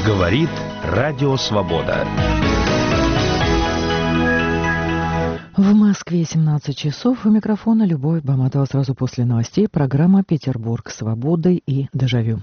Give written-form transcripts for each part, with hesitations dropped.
Говорит Радио Свобода. В Москве 17 часов. У микрофона Любовь Баматова. Сразу после новостей программа «Петербург свободы» и «Дежавю».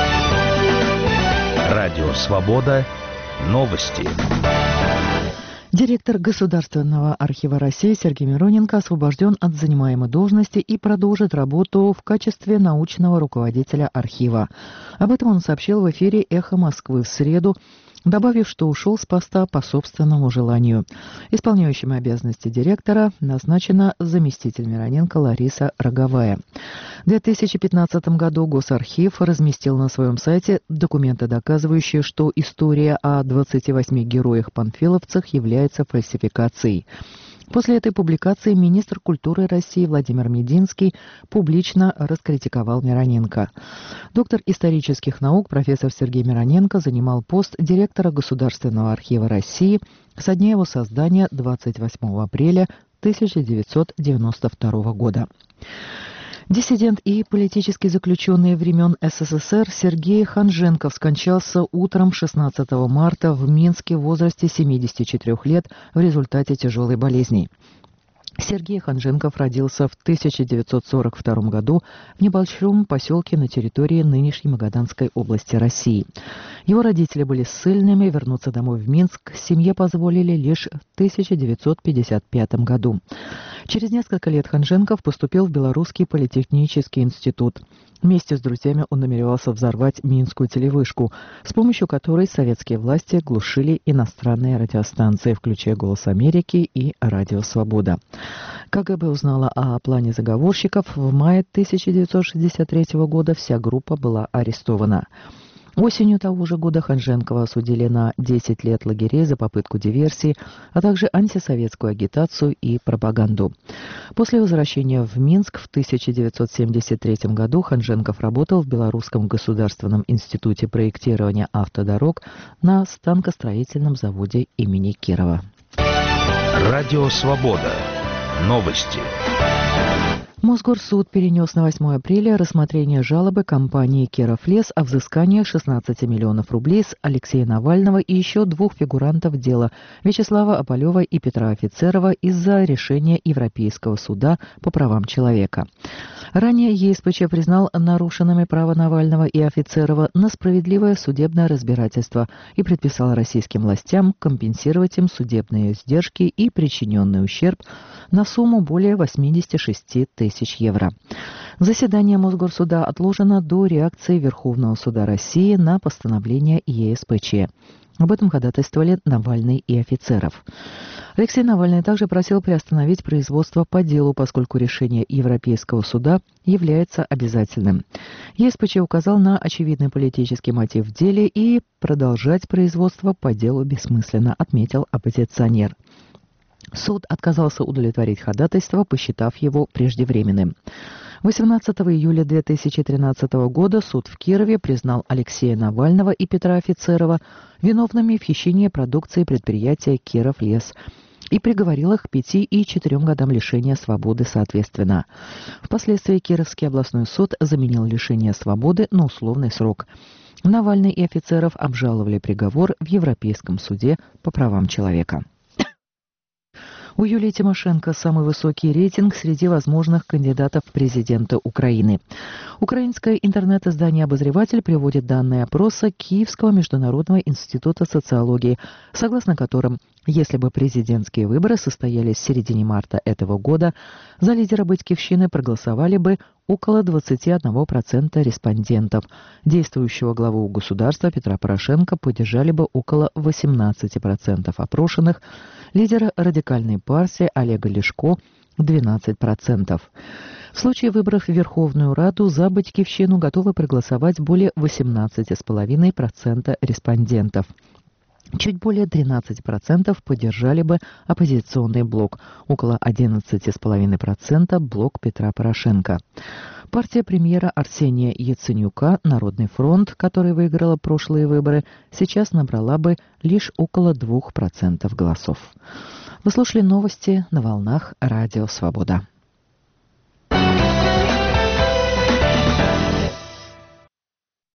Радио Свобода. Новости. Директор Государственного архива России Сергей Мироненко освобожден от занимаемой должности и продолжит работу в качестве научного руководителя архива. Об этом он сообщил в эфире «Эхо Москвы» в среду, добавив, что ушел с поста по собственному желанию. Исполняющим обязанности директора назначена заместитель Мироненко Лариса Роговая. В 2015 году Госархив разместил на своем сайте документы, доказывающие, что история о 28 героях-панфиловцах является фальсификацией. После этой публикации министр культуры России Владимир Мединский публично раскритиковал Мироненко. Доктор исторических наук профессор Сергей Мироненко занимал пост директора Государственного архива России со дня его создания 28 апреля 1992 года. Диссидент и политический заключенный времен СССР Сергей Ханженков скончался утром 16 марта в Минске в возрасте 74 лет в результате тяжелой болезни. Сергей Ханженков родился в 1942 году в небольшом поселке на территории нынешней Магаданской области России. Его родители были ссыльными, вернуться домой в Минск семье позволили лишь в 1955 году. Через несколько лет Ханженков поступил в Белорусский политехнический институт. Вместе с друзьями он намеревался взорвать Минскую телевышку, с помощью которой советские власти глушили иностранные радиостанции, включая «Голос Америки» и «Радио Свобода». КГБ узнала о плане заговорщиков. В мае 1963 года вся группа была арестована. Осенью того же года Ханженкова осудили на 10 лет лагерей за попытку диверсии, а также антисоветскую агитацию и пропаганду. После возвращения в Минск в 1973 году Ханженков работал в Белорусском государственном институте проектирования автодорог на станкостроительном заводе имени Кирова. Радио Свобода. Новости. Мосгорсуд перенес на 8 апреля рассмотрение жалобы компании «Кировлес» о взыскании 16 миллионов рублей с Алексея Навального и еще двух фигурантов дела Вячеслава Опалева и Петра Офицерова из-за решения Европейского суда по правам человека. Ранее ЕСПЧ признал нарушенными права Навального и Офицерова на справедливое судебное разбирательство и предписал российским властям компенсировать им судебные издержки и причиненный ущерб на сумму более 86 тысяч евро. Заседание Мосгорсуда отложено до реакции Верховного суда России на постановление ЕСПЧ. Об этом ходатайствовали Навальный и Офицеров. Алексей Навальный также просил приостановить производство по делу, поскольку решение Европейского суда является обязательным. ЕСПЧ указал на очевидный политический мотив в деле и продолжать производство по делу бессмысленно, отметил оппозиционер. Суд отказался удовлетворить ходатайство, посчитав его преждевременным. 18 июля 2013 года суд в Кирове признал Алексея Навального и Петра Офицерова виновными в хищении продукции предприятия «Кировлес» и приговорил их к 5 и 4 годам лишения свободы соответственно. Впоследствии Кировский областной суд заменил лишение свободы на условный срок. Навальный и Офицеров обжаловали приговор в Европейском суде по правам человека. У Юлии Тимошенко самый высокий рейтинг среди возможных кандидатов в президенты Украины. Украинское интернет-издание «Обозреватель» приводит данные опроса Киевского международного института социологии, согласно которым, если бы президентские выборы состоялись в середине марта этого года, за лидера Батькивщины проголосовали бы около 21% респондентов. Действующего главу государства Петра Порошенко поддержали бы около 18% опрошенных, лидера радикальной партии Олега Ляшко – 12%. В случае выборов в Верховную Раду за Батькивщину готовы проголосовать более 18,5% респондентов. Чуть более 13% поддержали бы оппозиционный блок, около 11,5% блок Петра Порошенко. Партия премьера Арсения Яценюка «Народный фронт», который выиграла прошлые выборы, сейчас набрала бы лишь около 2% голосов. Вы слушали новости на волнах Радио Свобода.